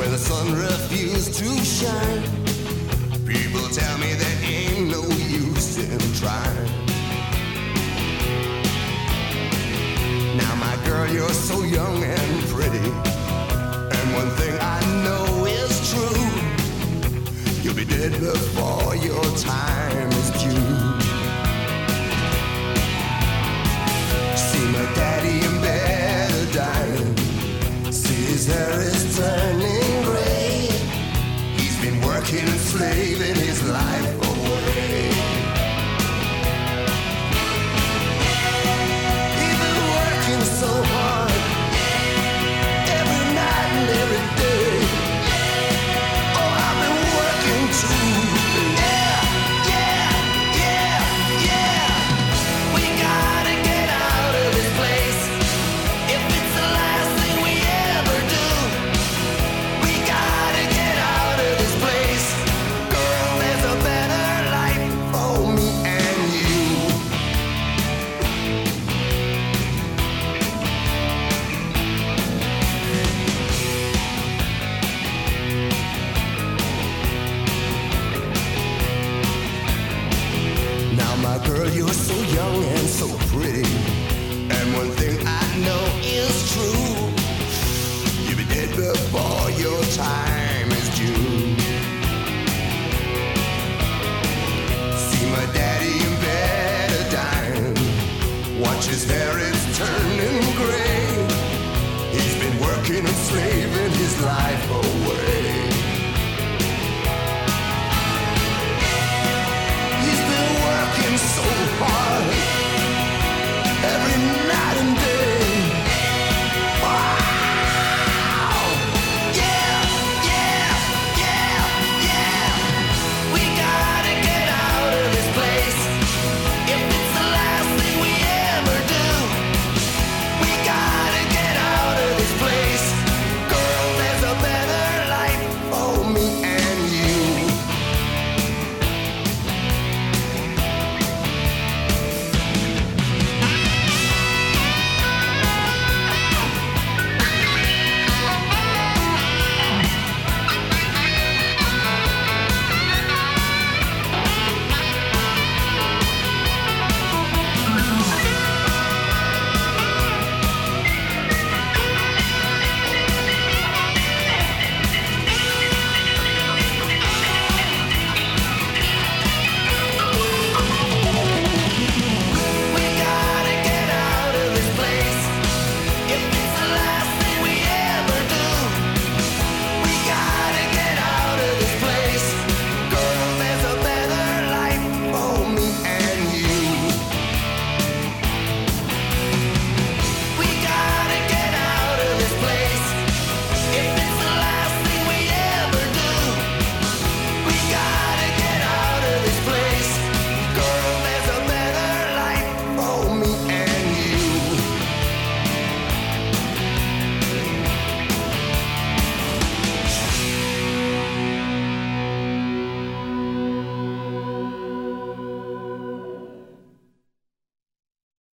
where the sun refused to shine. People tell me there ain't no use in trying. Now my girl, you're so young and pretty, and one thing I know is true: you'll be dead before your time is due. See my daddy in bed dying. See his hair is turning gray. He's been working and slaving his life away. He's been working so hard every night and every day. Oh, I've been working too. Yeah, yeah, yeah, yeah. We gotta get out of this place. If it's the last thing we ever do, we gotta get out of this place. Girl, there's a better life for me and you. Now my girl, you're so young and so pretty, and one thing I know is true: you'll be dead before your time is due. See my daddy in bed dying. Watch his hair is turning gray. He's been working and slaving